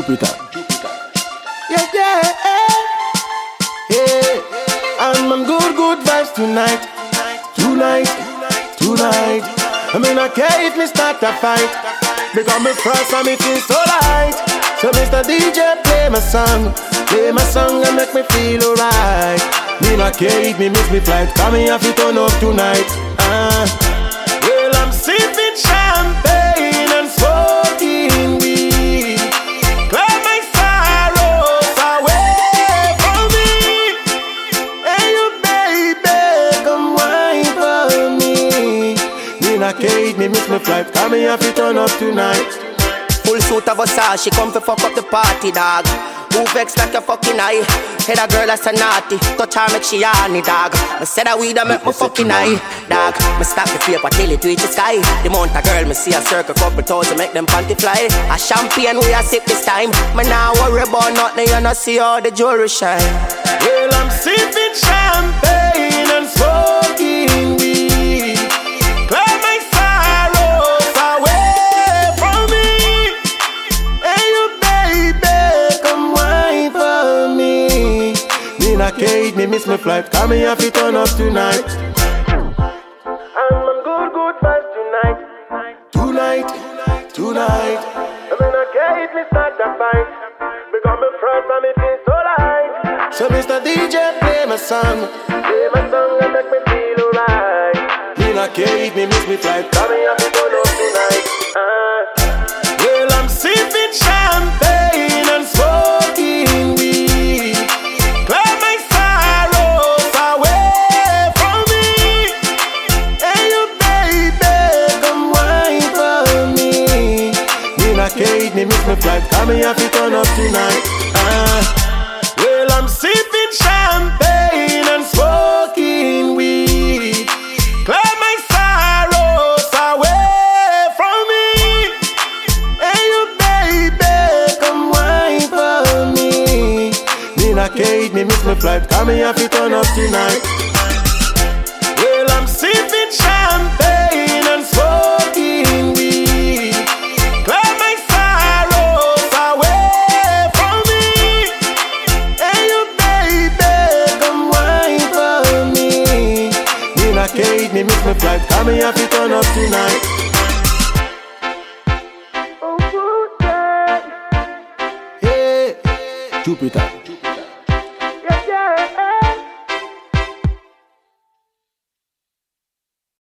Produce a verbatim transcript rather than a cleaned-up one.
Jupiter. Yeah, yeah, yeah. And I'm good, good vibes tonight. Tonight, tonight. I mean, I care if me start a fight, because me first and me feel so light. So Mister D J, play my song, play my song and make me feel alright. Me not care if me miss me flight, come here if you turn up tonight. uh. Well, I'm sipping champagne and smoking weed, clear my sorrows away from me. Hey you baby, come wine for me. Me not care if me miss me flight, come here if you turn up tonight. Full suit of Versace, she come to fuck up the party, dog. Move vex like your fucking eye. Head a girl that's a naughty, touch her make she honey, dog. I said a weed a make my fucking eye, dog. Me stack the paper till it reach the sky. The amount of girl me see a circle couple toes to make them panty fly. A champagne we a sip this time. Me now worry about nothing, you know see all the jewelry shine. Well, I'm sipping champagne and smoking weed, clear my sorrows away from me. Hey you baby, come wine for me. Me not care if me miss my flight, come here if you turn up tonight. And I'm good, good vibes tonight. Tonight, tonight. I mean I care if me start a fight, because me first and me feel so light. So Mister D J, play my song, play my song and make me feel alright. Me not care if me miss me flight, come here if you turn up tonight. uh. Well, I'm sipping champagne and smoking weed, clear my sorrows away from me. Hey you baby, come wine for me. Me not care if me miss me flight, come here if you turn up tonight. uh. Well, I'm sipping champagne and smoking weed, clear my sorrows away from me. Hey you baby, come wine for me. Me not care if me miss my flight, come here if you turn up tonight. Well, I'm sipping champagne and smoking weed, clear my sorrows away from me. Hey you baby, come wine for me. Me not care if me miss my flight, come here if you turn up tonight. Yeah, Jupiter.